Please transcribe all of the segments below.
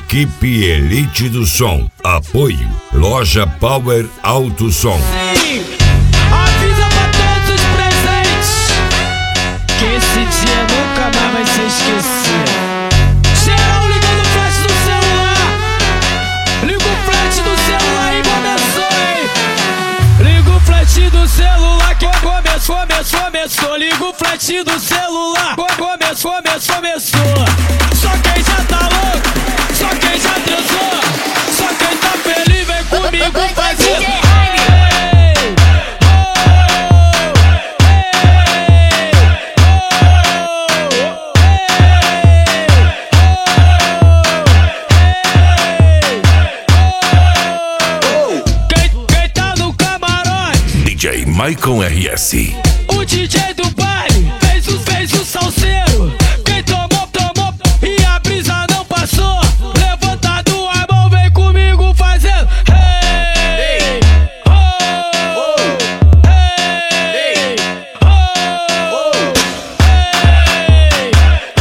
Equipe Elite do Som. Apoio Loja Power Alto Som. Sim, avisa pra todos os presentes que esse dia nunca mais vai ser esquecido. Geral ligando o flash do celular. Liga o flash do celular e começou, hein? Liga o flash do celular que começou. Liga o flash do celular. Começou. Só quem já tá louco, só quem já transou, só quem tá feliz vem comigo fazer. Quem tá no camarote? DJ Michael RS. O DJ do baile fez o salseiro. Quem tomou e a brisa não passou. Levanta tua mão, vem comigo fazendo. Hey, oh, hey, oh, hey,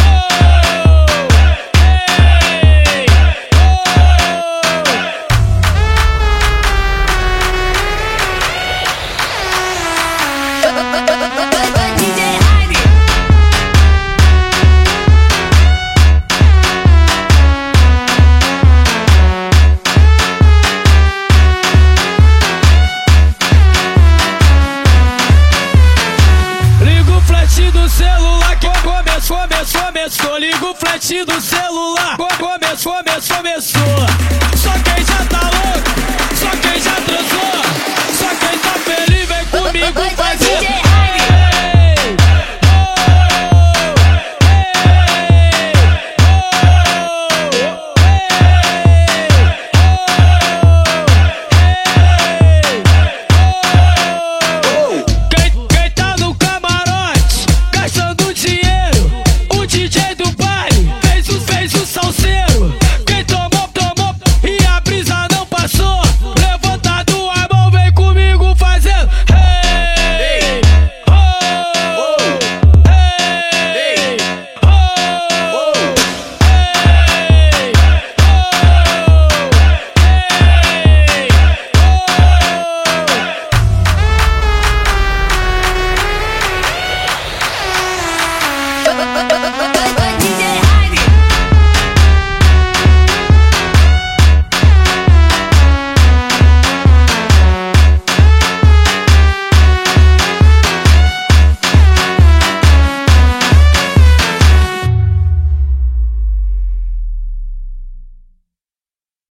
do celular que começou. Liga o flash do celular. Começou. Só quem já tá louco, só quem já transou, só quem tá feliz vem comigo fazer.